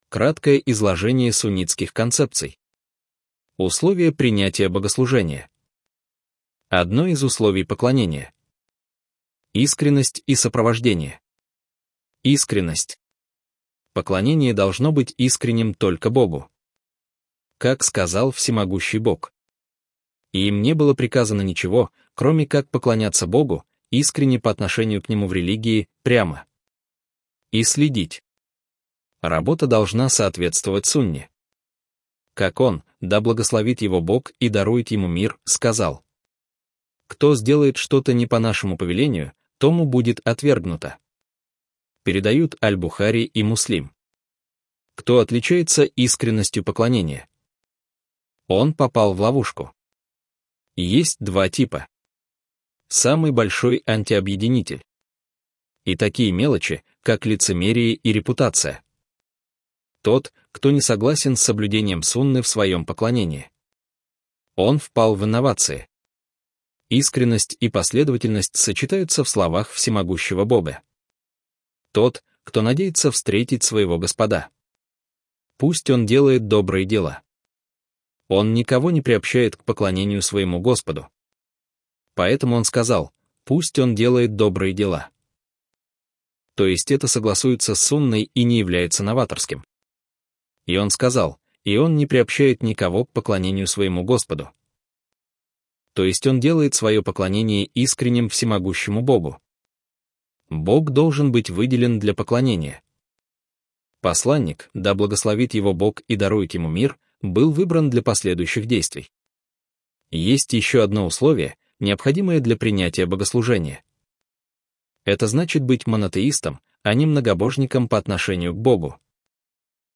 Краткое изложение суннитских концепций. Условия принятия богослужения. Одно из условий поклонения. Искренность и сопровождение. Искренность. Поклонение должно быть искренним только Богу. Как сказал всемогущий Бог. И им не было приказано ничего, кроме как поклоняться Богу, искренне по отношению к Нему в религии, прямо. И следить. Работа должна соответствовать сунне. Как он, да благословит его Бог и дарует ему мир, сказал: «Кто сделает что-то не по нашему повелению, тому будет отвергнуто». Передают Аль-Бухари и Муслим. Кто отличается искренностью поклонения? Он попал в ловушку. Есть два типа. Самый большой антиобъединитель. И такие мелочи, как лицемерие и репутация. Тот, кто не согласен с соблюдением сунны в своем поклонении. Он впал в инновации. Искренность и последовательность сочетаются в словах всемогущего Бога. Тот, кто надеется встретить своего Господа. Пусть он делает добрые дела. Он никого не приобщает к поклонению своему Господу. Поэтому он сказал: пусть он делает добрые дела. То есть это согласуется с сунной и не является новаторским. И он сказал: и он не приобщает никого к поклонению своему Господу. То есть он делает свое поклонение искренним всемогущему Богу. Бог должен быть выделен для поклонения. Посланник, да благословит его Бог и дарует ему мир, был выбран для последующих действий. Есть еще одно условие, необходимое для принятия богослужения. Это значит быть монотеистом, а не многобожником по отношению к Богу.